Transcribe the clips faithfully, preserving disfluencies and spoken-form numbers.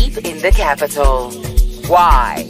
deep in the capital. Why?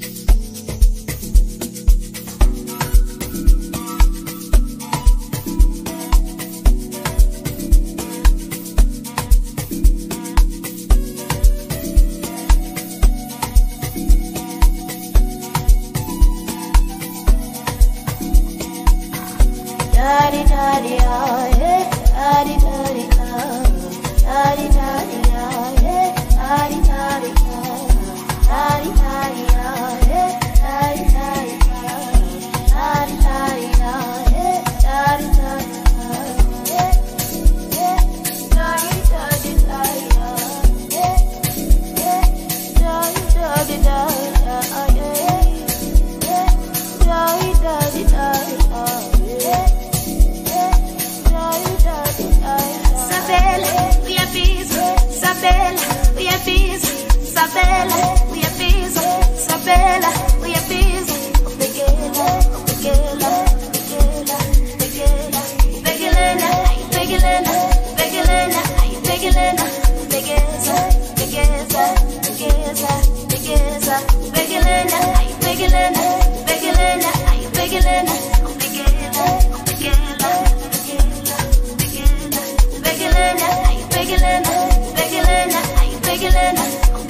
Daddy, daddy, ah, yeah. Daddy, daddy, ah. Daddy, daddy, ah, yeah. Daddy, daddy, ah. Daddy, daddy, ah, yeah. Daddy, daddy, ah. Daddy, daddy, ah, yeah. Daddy, daddy, ah, yeah. Yeah. Daddy, daddy, ah, yeah. Yeah. Daddy, daddy, ah, yeah. Yeah. Daddy, daddy, ah, yeah. Isabella, we are busy. Isabella, we are busy. Isabella, we are busy. Isabella, we are busy. Begela, begela, begela, begela, begelena, begelena, begelena, begelena, begeza, begeza, begeza, begeza, begelena, begelena, begelena, begelena, begela, begela. Begelena, Begelena, Begelena, Begelena,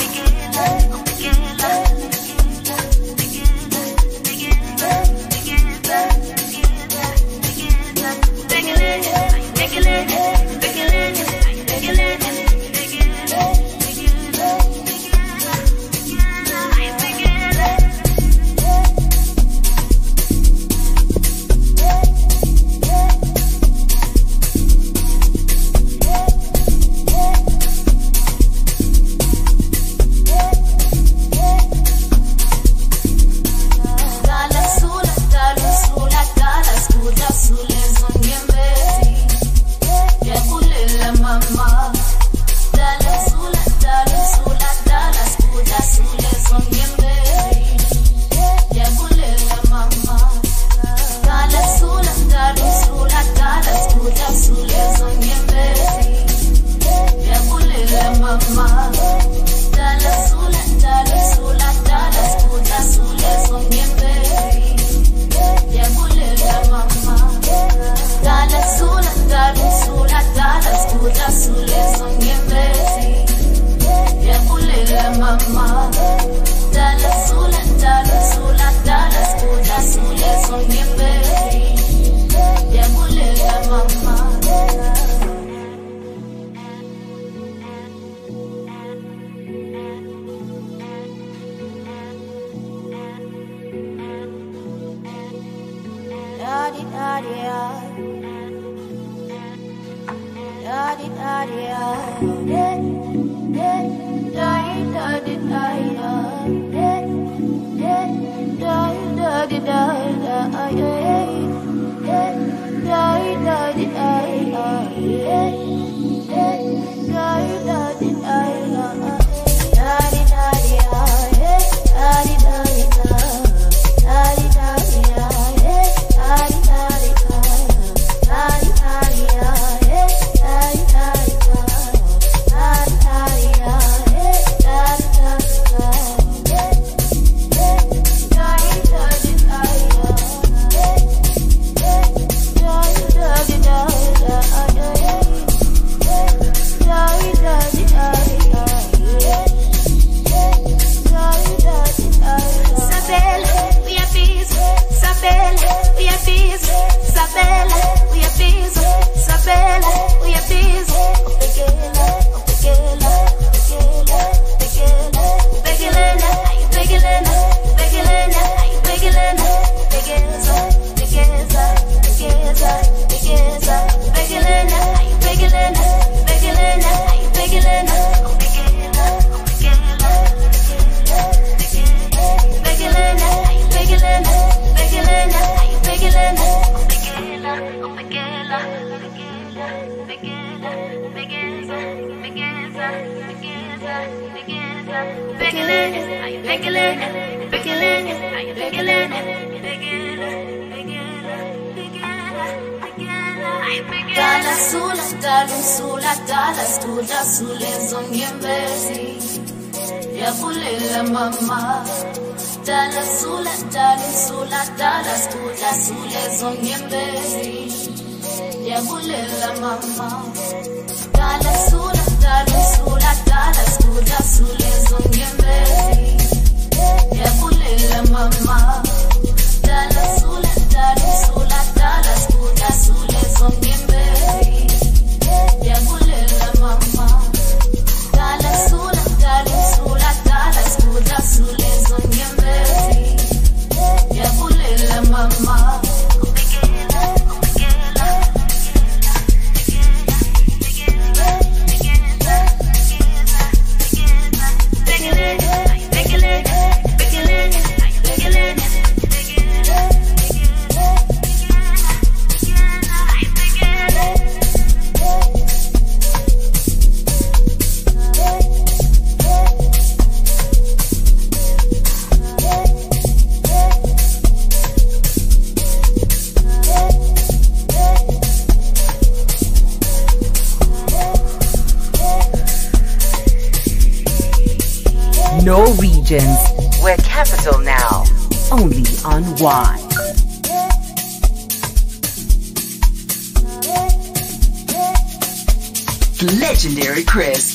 Dala sula, dala sula, dala sula, sula, zonge mbezi. yabulela mama dala sula dala sula dala sula sula zonyembezi yabulela mama dala sula dala sula dala sula sula zonyembezi yabulela mama dala sula dala sula dala sula sula zonyembezi yabulela mama dala sula dala sula dala sula sula zonyembezi yabulela mama No regions. We're capital now. Only on Y. Legendary Chris.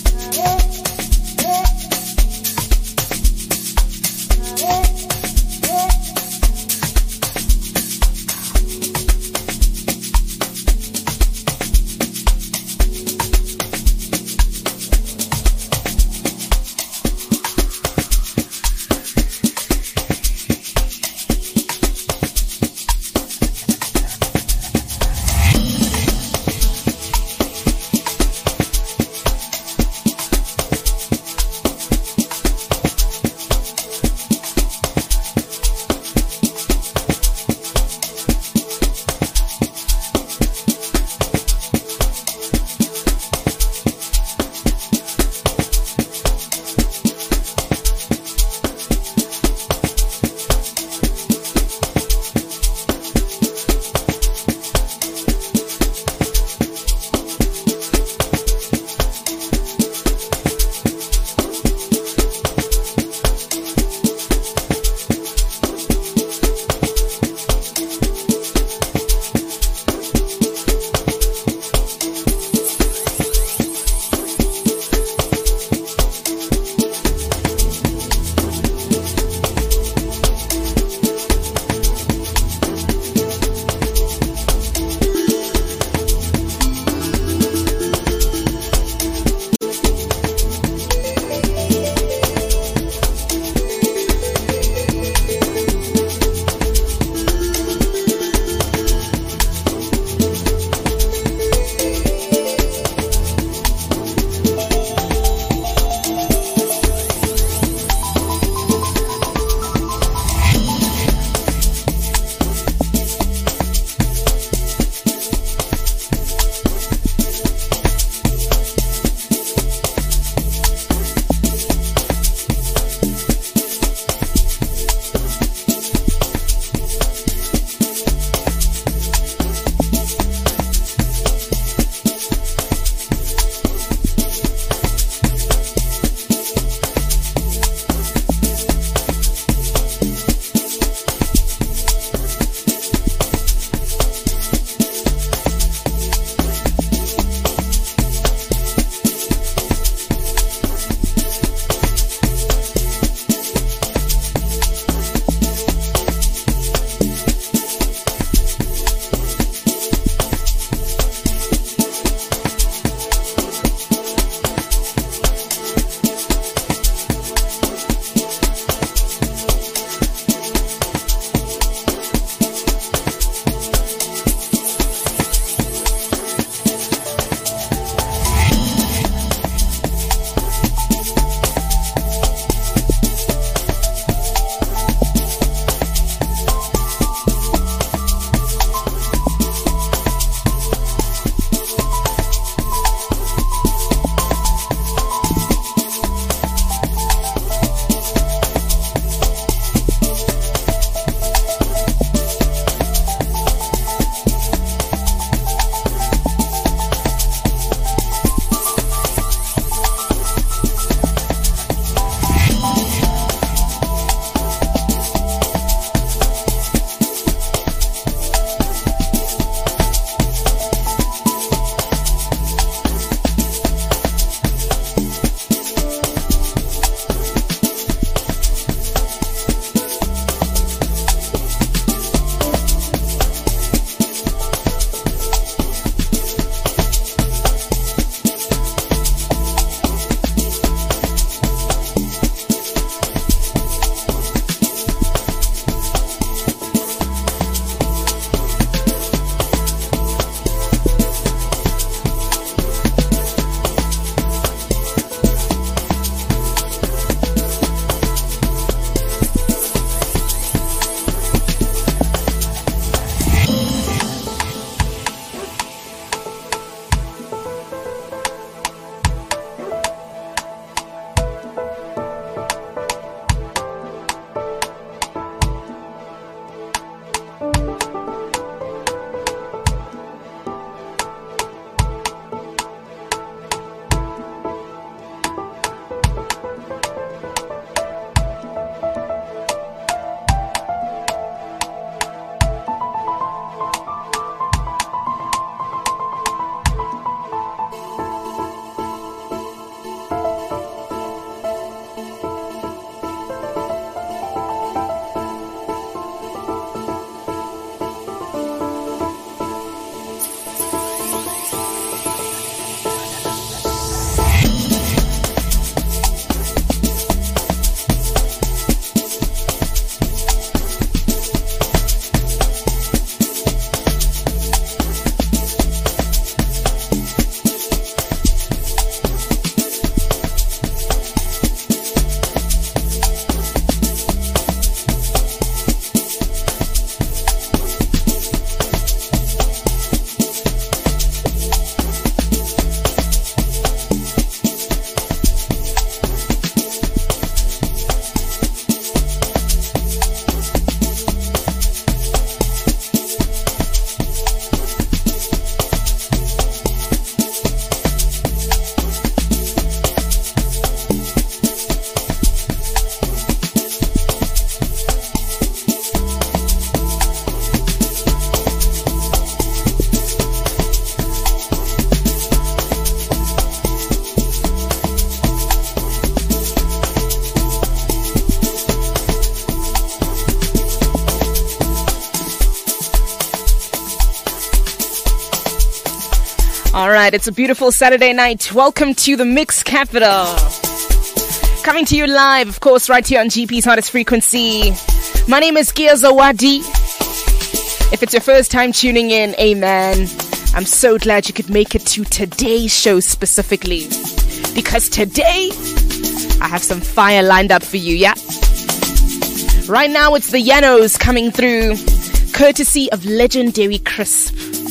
right, it's a beautiful Saturday night. Welcome to the Mix Capital. Coming to you live, of course, right here on G P's hottest frequency. My name is Gia Zawadi. If it's your first time tuning in, amen. I'm so glad you could make it to today's show specifically. Because today, I have some fire lined up for you, yeah? Right now, it's the Yanos coming through, courtesy of legendary Crisp.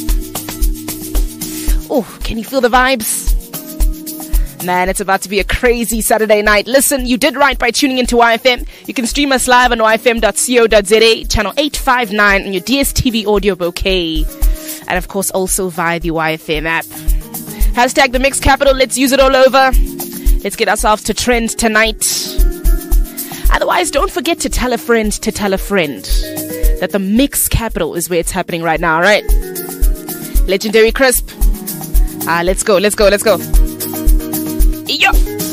Oh, can you feel the vibes? Man, it's about to be a crazy Saturday night. Listen, you did right by tuning into Y F M. You can stream us live on y f m dot co dot z a, channel eight five nine on your D S T V audio bouquet. And of course, also via the Y F M app. Hashtag the Mix Capital. Let's use it all over. Let's get ourselves to trend tonight. Otherwise, don't forget to tell a friend to tell a friend that the Mix Capital is where it's happening right now, right? Legendary Crisp. Ah, let's go, let's go, let's go. Yo!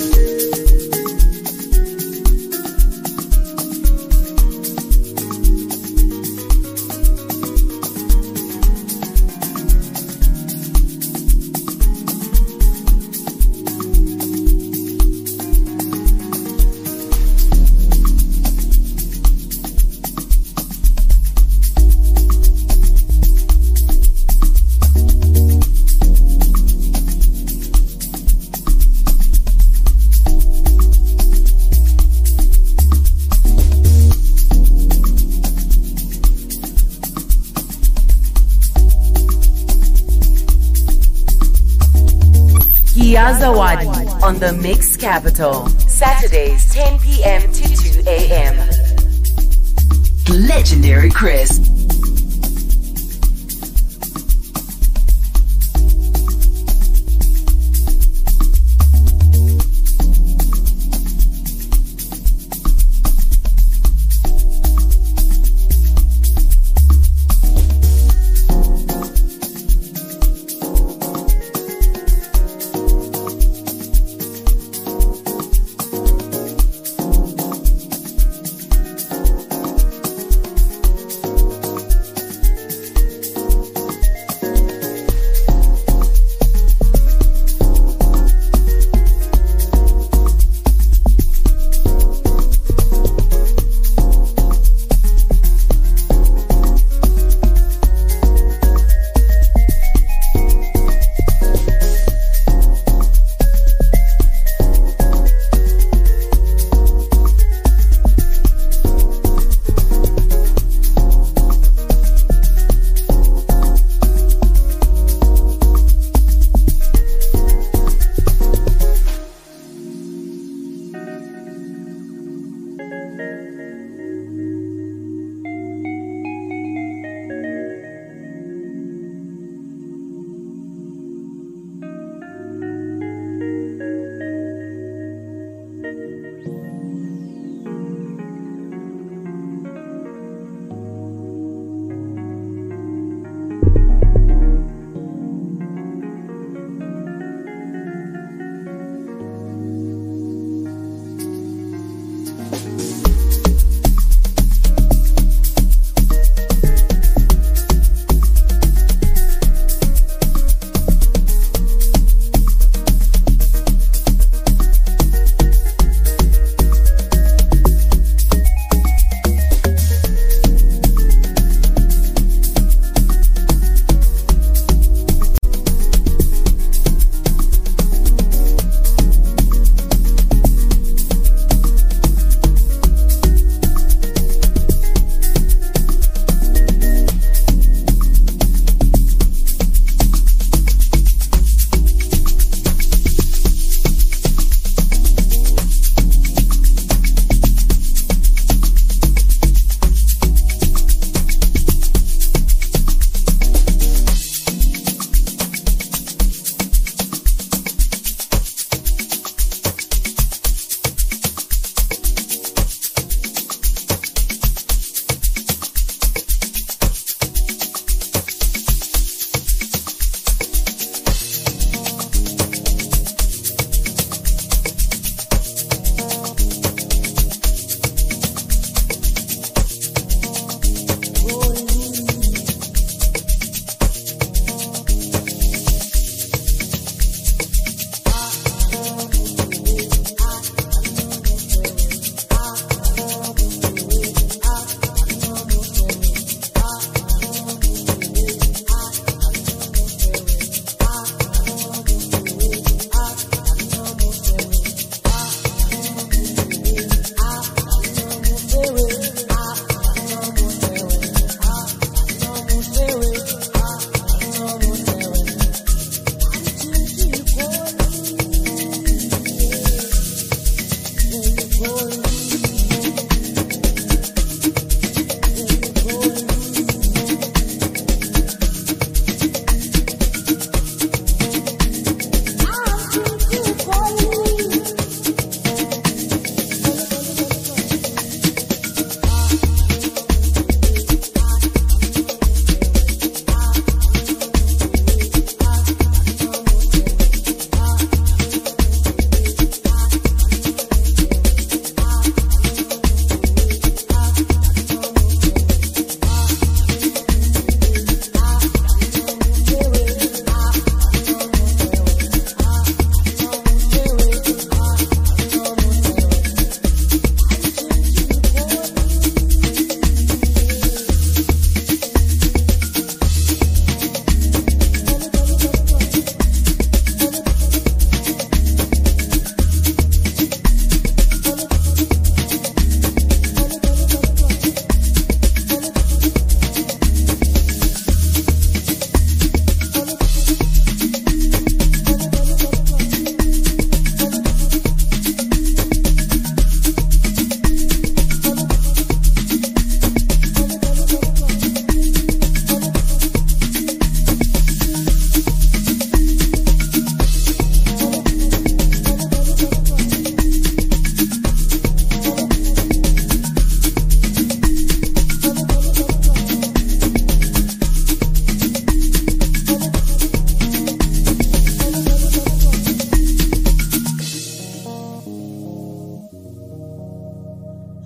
Zawadi on the Mix Capital, Saturdays ten p.m. to two a.m. Legendary Crisp.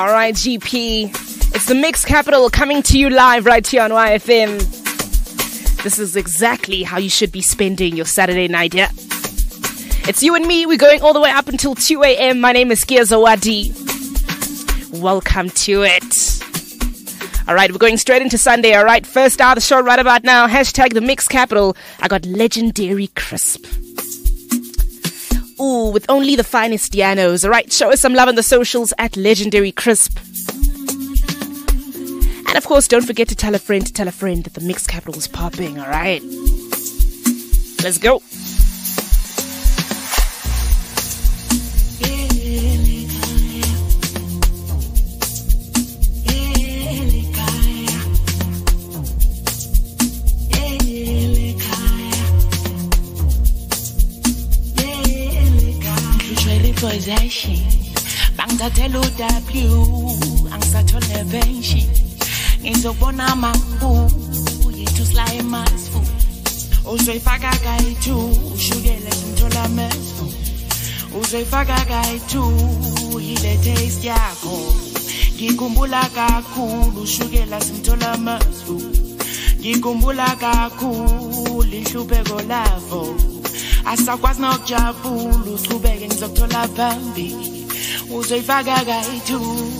All right, G P. It's the Mix Capital coming to you live right here on Y F M. This is exactly how you should be spending your Saturday night, yeah? It's you and me. We're going all the way up until two a.m. My name is Kia Zawadi. Welcome to it. All right, we're going straight into Sunday, all right? First hour of the show right about now. Hashtag the Mix Capital. I got Legendary Crisp. Ooh, with only the finest Yanos. All right, show us some love on the socials at Legendary Crisp. And of course, don't forget to tell a friend to tell a friend that the Mix Capital is popping, all right? Let's go. Possession, bangithathela u-W, angisathole pension, ngizobona mambu, yethu sly masfu, uzoyifaka kayi-two, ushukela simthola mesfu, uzoyifaka kayi-two, yile taste yakho, ngikhumbula kakhulu, ushukela simthola mesfu, ngikhumbula kakhulu, inhlupheko lavo, asakwazi nokujabula uchubeke ngizokuthola phambili uzoyifaka kayi-two.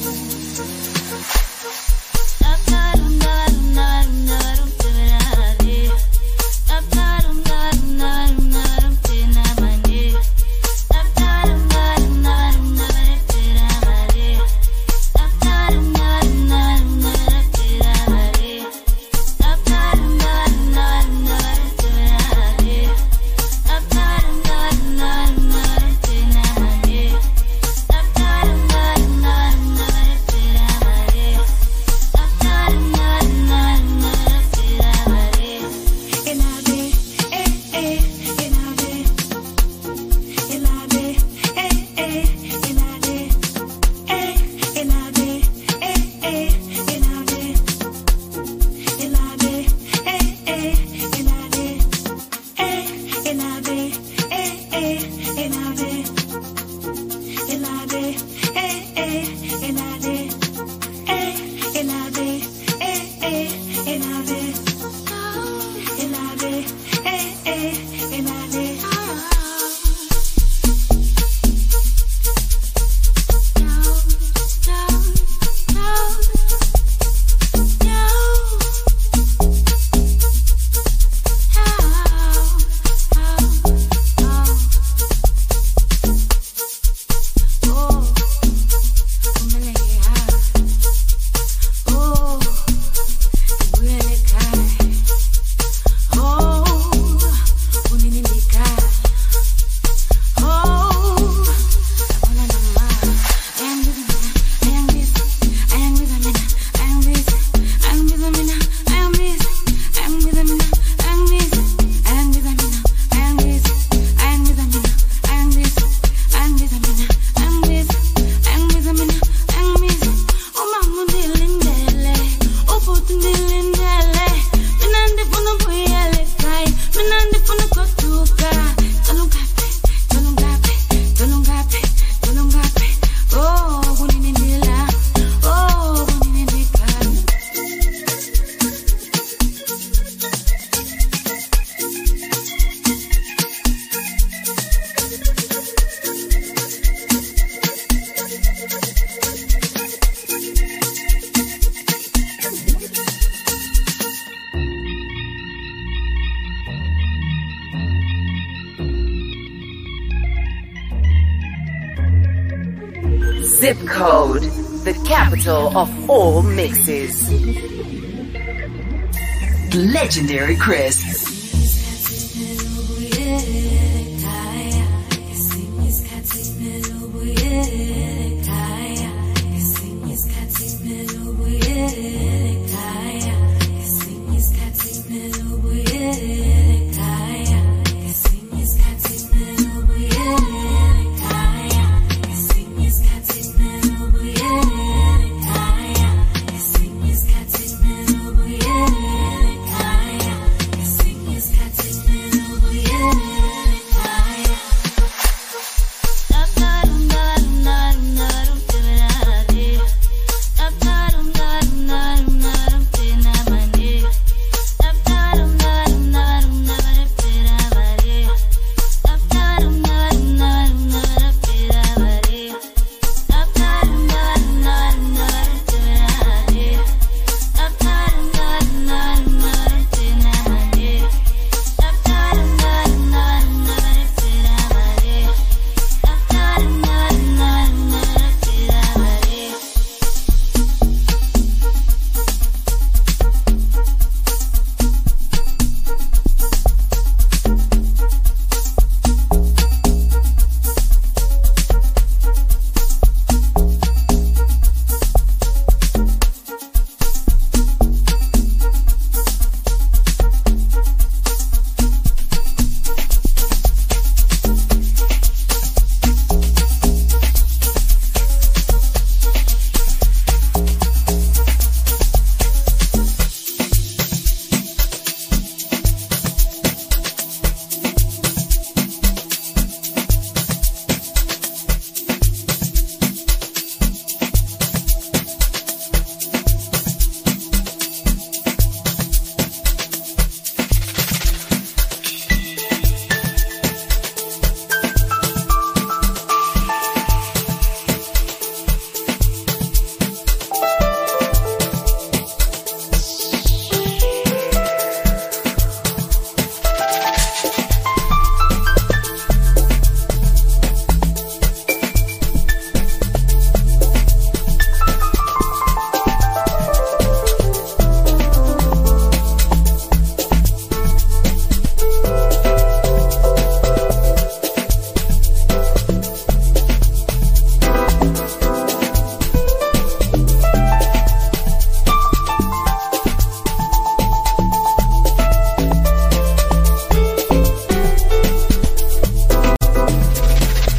Zip Code, the capital of all mixes. Legendary Crisp.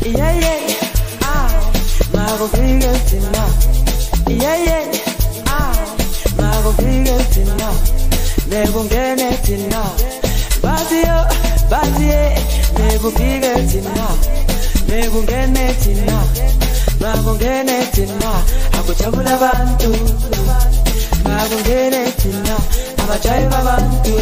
Yeah, yeah, ah, mago figure tina. Yeah, yeah, ah, mago figure tina. Nego ngene tina. Bazio, bazie, nego figure tina. Nego ngene tina. Mago ngene tina. Akuchabula bantu. Mago ngene tina. Abajaiva bantu.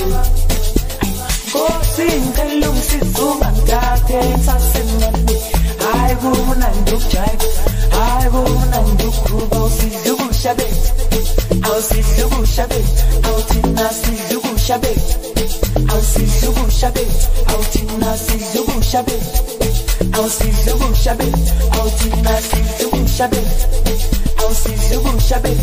Kosinga lumsizuma ngate sasemani I wona ndukjai I wona ndukruba sizugu shabe Au sizugu shabe Au tina sizugu shabe Au sizugu shabe Au tina sizugu shabe Au sizugu shabe Au tina sizugu shabe Au sizugu shabe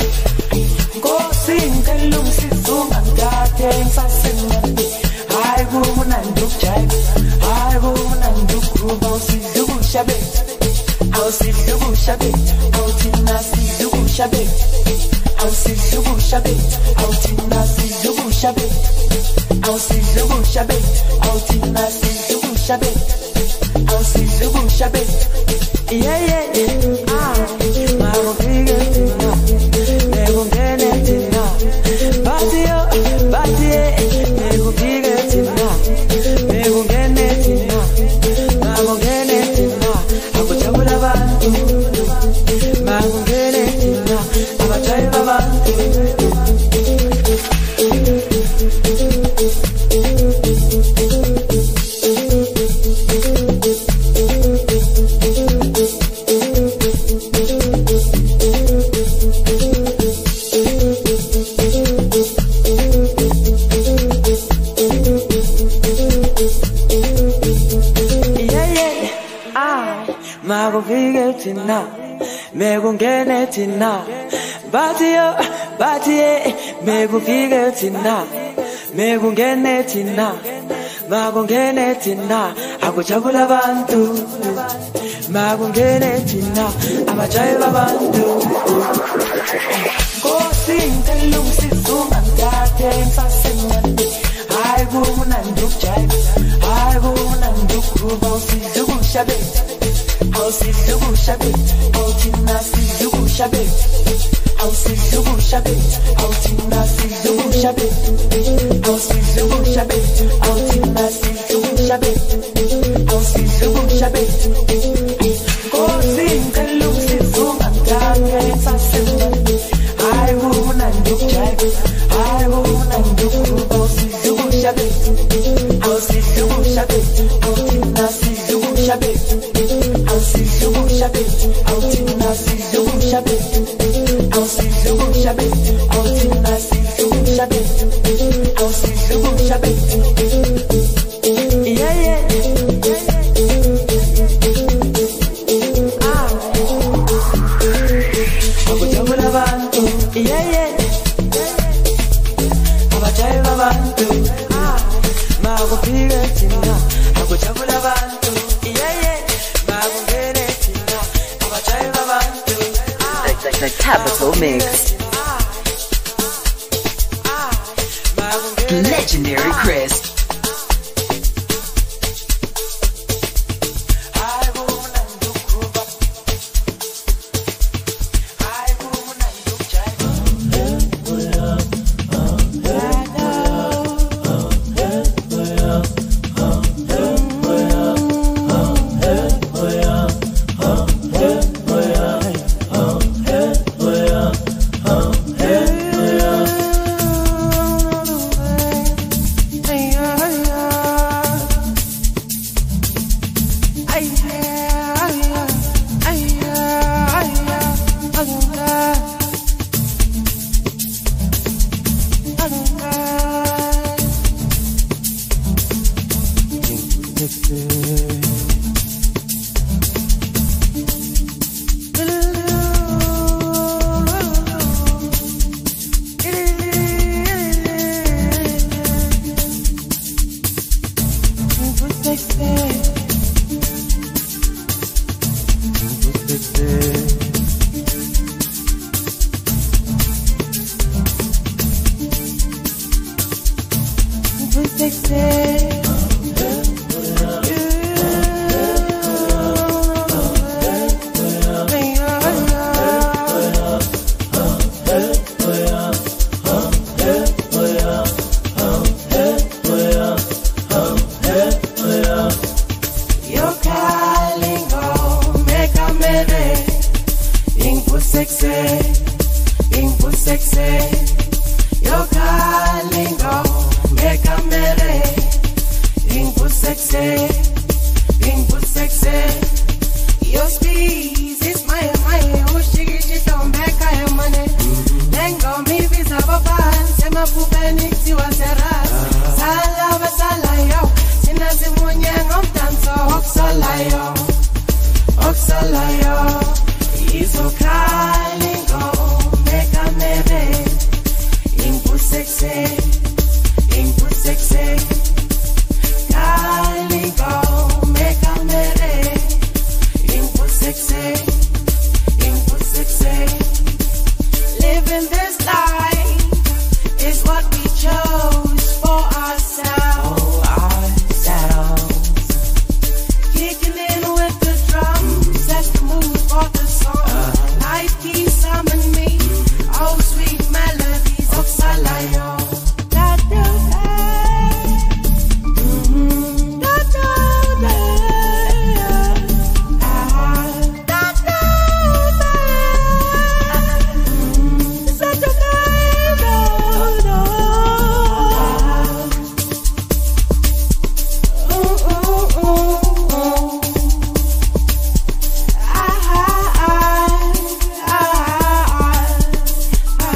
Kosinga lumsizuma ngate sasemani I wona ndukjai I wona ndukruba sizugu shabe Au sizugu shabe Au tina sizugu shabe Au sizugu shabe Au tina sizugu shabe Au sizugu shabe Au tina sizugu shabe Au sizugu shabe Yeah yeah yeah Ah Mago figure tina Nego ngene tina Batio Batie Nego figure tina Nego ngene tina Mago ngene tina Akuchabula bantu Mago ngene tina Abajaiva bantu Mago figure tina, mego ngene tina. Batio, batie, mego figure tina, mego ngene tina. Mago ngene tina, akuchabula bantu. Mago ngene tina, abajaiva bantu. Kosinga lumsizuma ngate sasemani I wona ndukjai I wona ndukruba sizugu shabe Au sizugu shabe Au tina sizugu shabe Au sizugu shabe Au tina sizugu shabe Au sizugu shabe Au tina sizugu shabe Au sizugu shabe Kosinga lumsizuma ngate sasemani I wona ndukjai I wona ndukruba sizugu shabe Au sizugu shabe Au tina sizugu shabe Au sizugu shabe Au tina sizugu shabe Au sizugu shabe Au tina sizugu shabe Au sizugu shabe Yeah yeah Ah Akuchabula bantu Yeah yeah Abajaiva bantu Ah Mago figure tina Akuchabula bantu Yeah yeah Mago ngene tina Abajaiva bantu The, the, the Capital Mix. Legendary Chris. sexy, ingu sexy. Yo kalingo, meka mere. Ingu sexy, ingu sexy. Your speed is my my. Ushigi chito meka ya mane. Lengo mi visa baban, sema pupeni tiwa seras. Sala basala yo, sinazi munye ngom tanso oksala yo, oksala yo. Iso kalingo, meka mere. Ingu sexy, ingu sexy. Kalingo, meka mere. Ingu sexy, ingu sexy. Living this life is what we chose for ourselves. For ourselves. Kicking in with the drums, that's the mood for the song. Uh, Life keeps summoning me, oh sweet melodies of Salayo. Da da da, mm-hmm. Da da da, ah, da da da. Such a night, no, no. Ooh, ooh, ooh, ooh. Ah, ah, ah, ah, ah.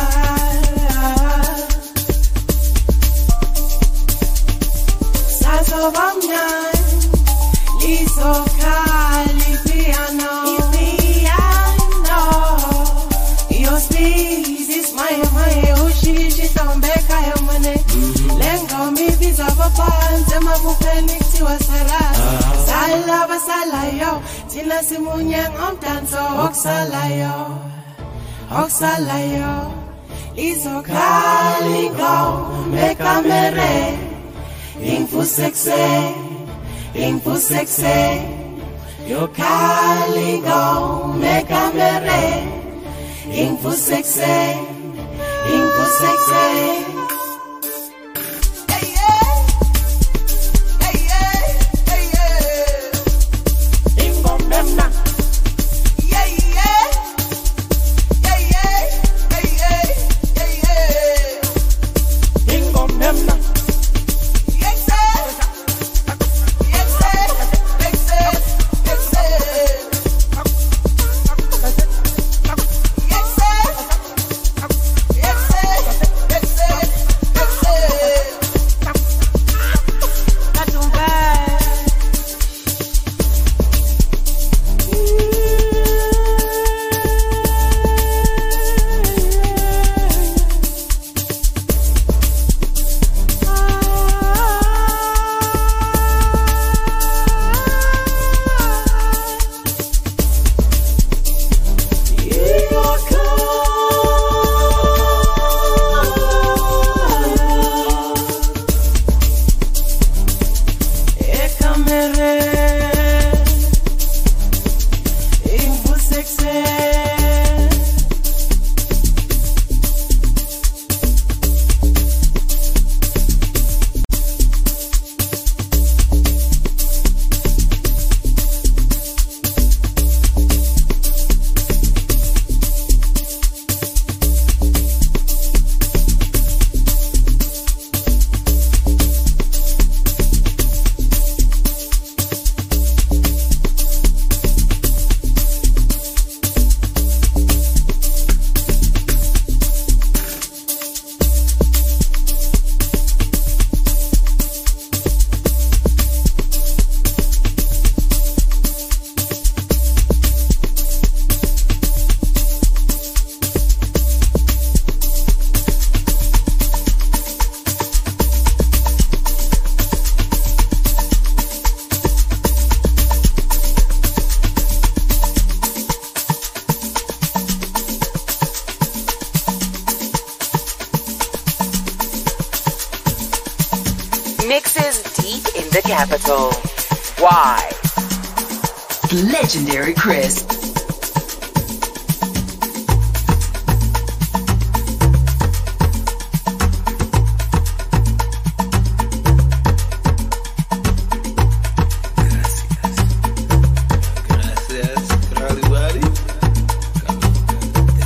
Sazo Vamyan, Liso Kali Piano, Piano. Your speed is my my. Ushi chitombe kaya mane. Lengo mi visa vapan, sema bupeni tiwa saras. Sala basala yo, tina simunya ngom tanso oksala yo, oksala yo. Liso Kali go, meka mere. Infu sexy, infu sexy. Yo Kali go, meka mere. Infu sexy, infu sexy. Hey yeah, hey yeah, hey yeah. Ingo memna. Yeah yeah, yeah yeah, hey yeah, hey yeah. Ingo memna. Yes sir, yes sir, yes sir, yes sir. Yes sir, yes sir, yes sir, yes sir. Katumba. Mixes deep in the capital. Why? Legendary Chris. Gracias, gracias, everybody.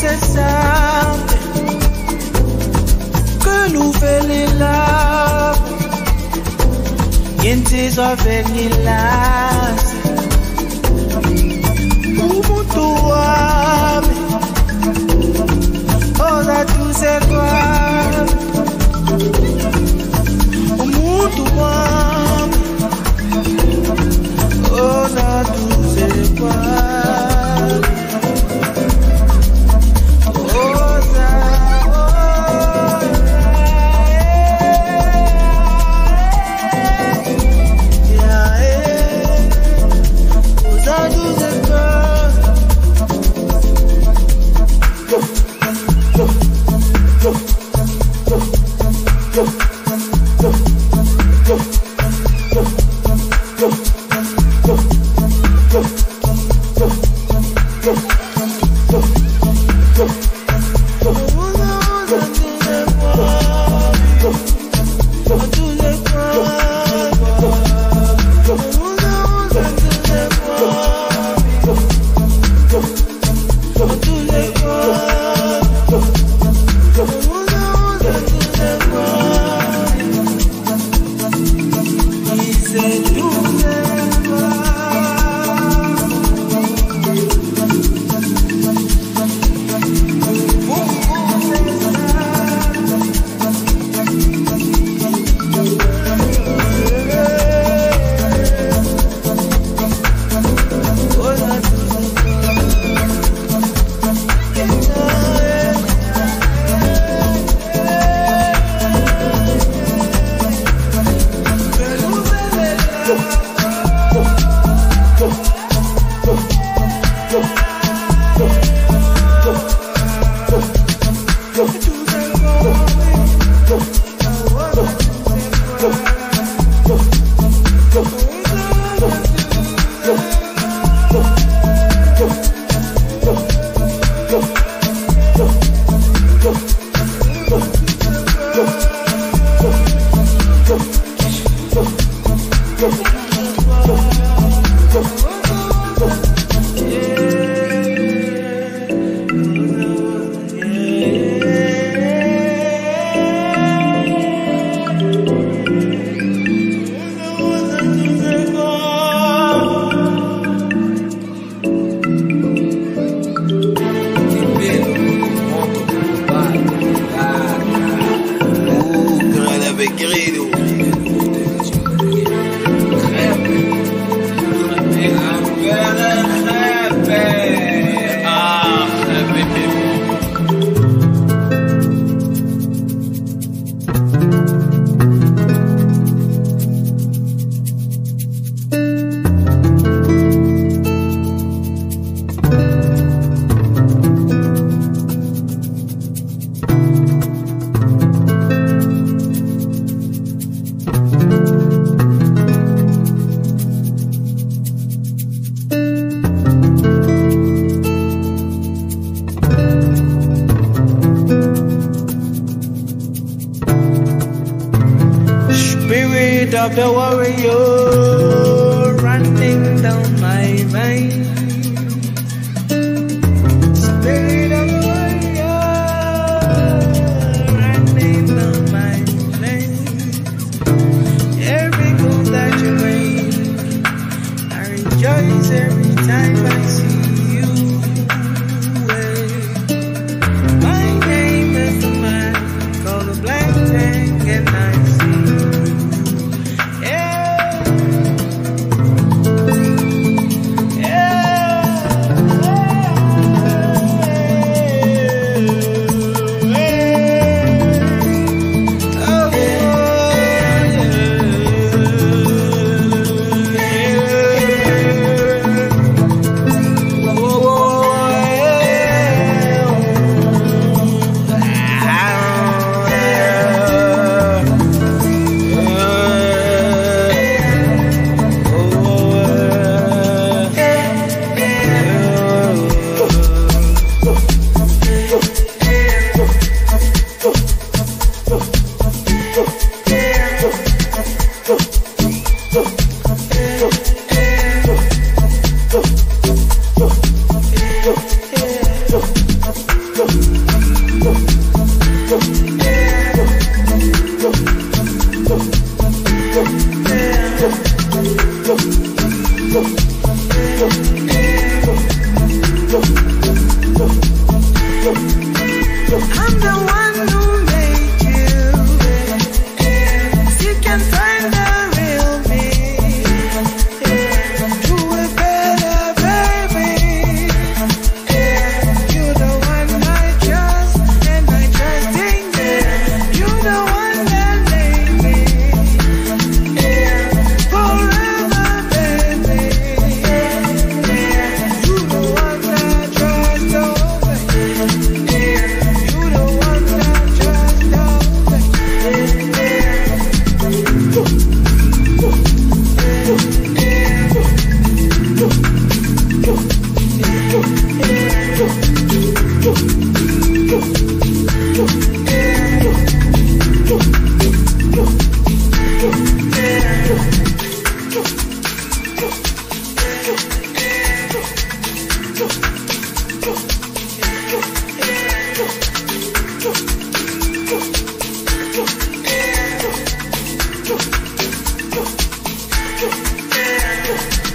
said something. Girl who fell in love. Insizwa vengilasi. Umuntu wami. Oza tuzekwami. Umuntu wami. Oza tuzekwami. of the warrior running down my veins. Spirit of the warrior running down my veins. Every move that you make, I rejoice every time I see you. My name is the man called the Black Tank, and I see you. Yeah. Yeah.